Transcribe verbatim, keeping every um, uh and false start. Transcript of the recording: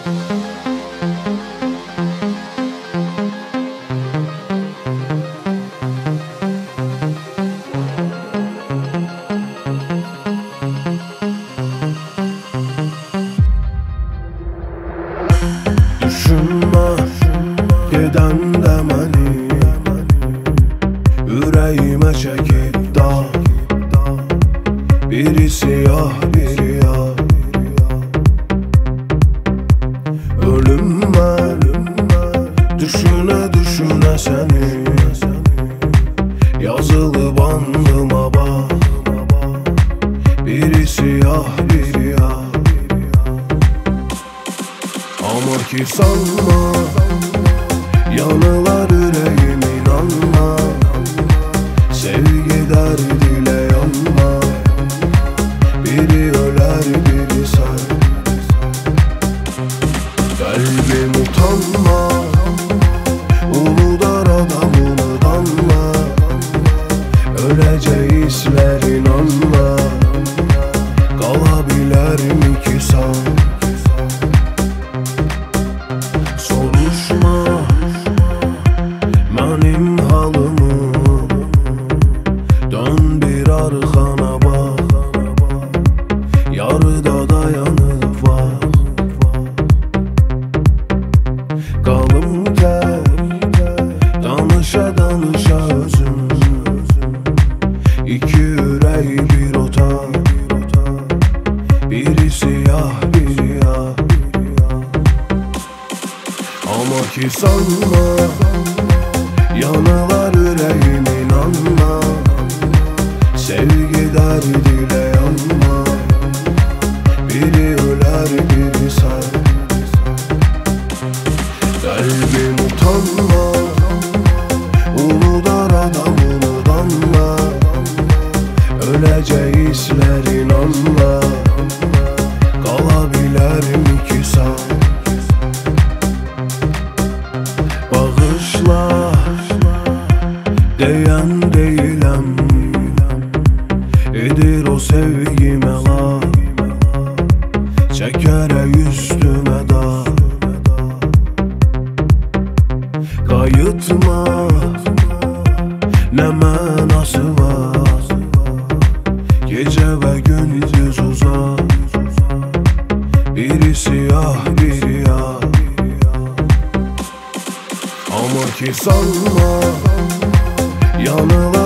Düşünme giden de məni Ürəyimə çəkib dağ Biri siyah, biri yağ Ölümmə Düşünə düşünə səni Yazılıb andıma bax Biri siyah, biri yağ Amma ki sanma Yanılar ürəyim inanma Sevgi dərdilə yanma Biri ölər biri sar Qəlbim utanma Uludar adam unudanma Öləcək hislər inanma Qala bilərmi ki sağ Soruşma mənim halımı Dön bir arxana bax Yarıda dayanıb vaxt Qalım gəl Danışa danışa özüm İki ürək bir otaq Biri siyah biri yağ Amma ki sanma Yanılar ürəyim inanma Sevgi dərdilə yanma Biri ölər biri sar Qəlbim utanma Uludar adam unudanma Öləcək hislər inanma Qala bilərmi ki sağ Bağışla Deyən deyiləm Edir o sevgimə laf Çəkərək üstümə dağ Qayıtma Nə mənası var Gecə və gündüz uzaq Biri siyah biri yağ Amma ki sanma Yanılar